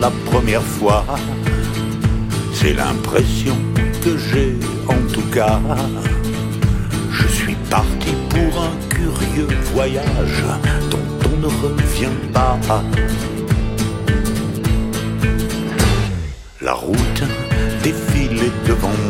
la première fois. C'est l'impression que j'ai en tout cas. Je suis parti pour un curieux voyage dont on ne revient pas. La route